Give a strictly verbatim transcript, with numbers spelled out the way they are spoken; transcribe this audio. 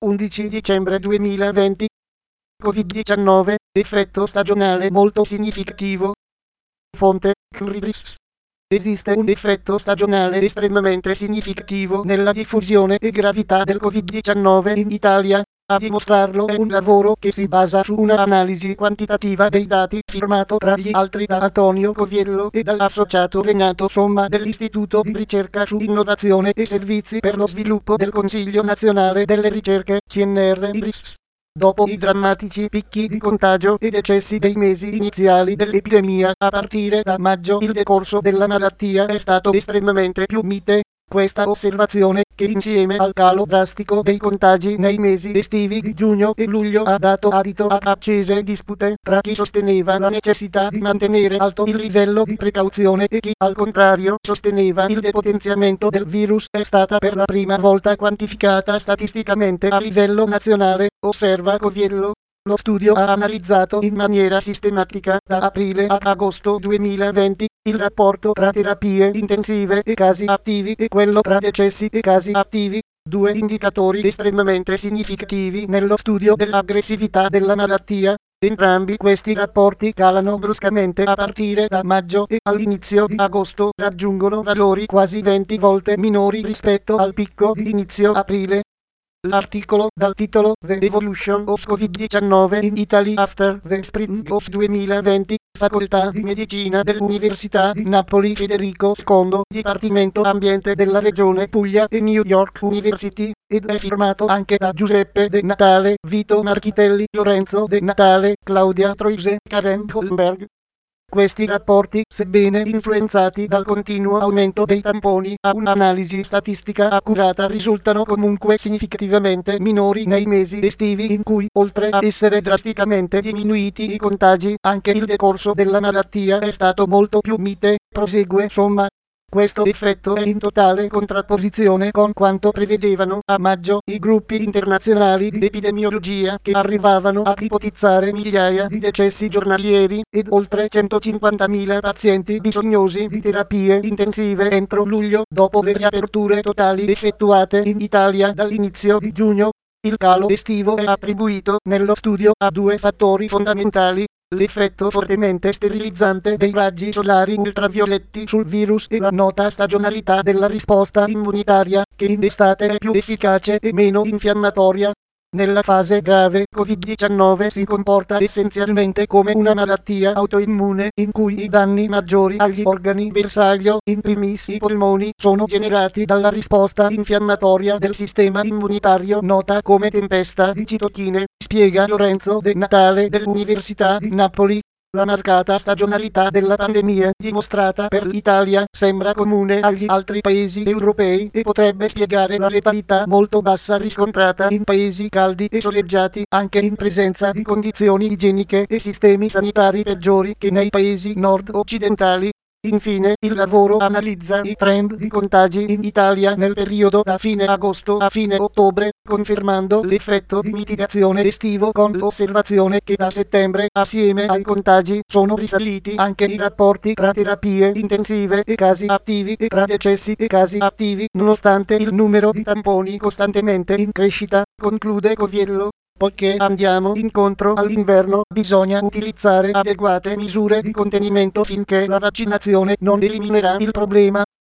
undici dicembre duemilaventi. covid diciannove, effetto stagionale molto significativo. Fonte, Cliris. Esiste un effetto stagionale estremamente significativo nella diffusione e gravità del covid diciannove in Italia. A dimostrarlo è un lavoro che si basa su una analisi quantitativa dei dati firmato tra gli altri da Antonio Coviello e dall'associato Renato Somma dell'Istituto di Ricerca su Innovazione e Servizi per lo Sviluppo del Consiglio Nazionale delle Ricerche, C N R I R I S. Dopo i drammatici picchi di contagio e decessi dei mesi iniziali dell'epidemia, a partire da maggio il decorso della malattia è stato estremamente più mite. Questa osservazione, che insieme al calo drastico dei contagi nei mesi estivi di giugno e luglio ha dato adito a accese dispute tra chi sosteneva la necessità di mantenere alto il livello di precauzione e chi, al contrario, sosteneva il depotenziamento del virus, è stata per la prima volta quantificata statisticamente a livello nazionale, osserva Coviello. Lo studio ha analizzato in maniera sistematica, da aprile a agosto duemilaventi, il rapporto tra terapie intensive e casi attivi e quello tra decessi e casi attivi, due indicatori estremamente significativi nello studio dell'aggressività della malattia. Entrambi questi rapporti calano bruscamente a partire da maggio e all'inizio di agosto raggiungono valori quasi venti volte minori rispetto al picco di inizio aprile. L'articolo, dal titolo The Evolution of covid diciannove in Italy After the Spring of duemilaventi, Facoltà di Medicina dell'Università di Napoli Federico secondo, Dipartimento Ambiente della Regione Puglia e New York University, ed è firmato anche da Giuseppe De Natale, Vito Marchitelli, Lorenzo De Natale, Claudia Troise, Karen Holmberg. Questi rapporti, sebbene influenzati dal continuo aumento dei tamponi, a un'analisi statistica accurata risultano comunque significativamente minori nei mesi estivi in cui, oltre a essere drasticamente diminuiti i contagi, anche il decorso della malattia è stato molto più mite, prosegue Somma. Questo effetto è in totale contrapposizione con quanto prevedevano a maggio i gruppi internazionali di epidemiologia, che arrivavano a ipotizzare migliaia di decessi giornalieri ed oltre centocinquantamila pazienti bisognosi di terapie intensive entro luglio, dopo le riaperture totali effettuate in Italia dall'inizio di giugno. Il calo estivo è attribuito nello studio a due fattori fondamentali: l'effetto fortemente sterilizzante dei raggi solari ultravioletti sul virus e la nota stagionalità della risposta immunitaria, che in estate è più efficace e meno infiammatoria. Nella fase grave, covid diciannove si comporta essenzialmente come una malattia autoimmune, in cui i danni maggiori agli organi bersaglio, in primis i polmoni, sono generati dalla risposta infiammatoria del sistema immunitario nota come tempesta di citokine, spiega Lorenzo De Natale dell'Università di Napoli. La marcata stagionalità della pandemia, dimostrata per l'Italia, sembra comune agli altri paesi europei e potrebbe spiegare la letalità molto bassa riscontrata in paesi caldi e soleggiati, anche in presenza di condizioni igieniche e sistemi sanitari peggiori che nei paesi nord-occidentali. Infine, il lavoro analizza i trend di contagi in Italia nel periodo da fine agosto a fine ottobre, confermando l'effetto di mitigazione estivo con l'osservazione che da settembre, assieme ai contagi, sono risaliti anche i rapporti tra terapie intensive e casi attivi e tra decessi e casi attivi, nonostante il numero di tamponi costantemente in crescita, conclude Coviello. Poiché andiamo incontro all'inverno, bisogna utilizzare adeguate misure di contenimento finché la vaccinazione non eliminerà il problema.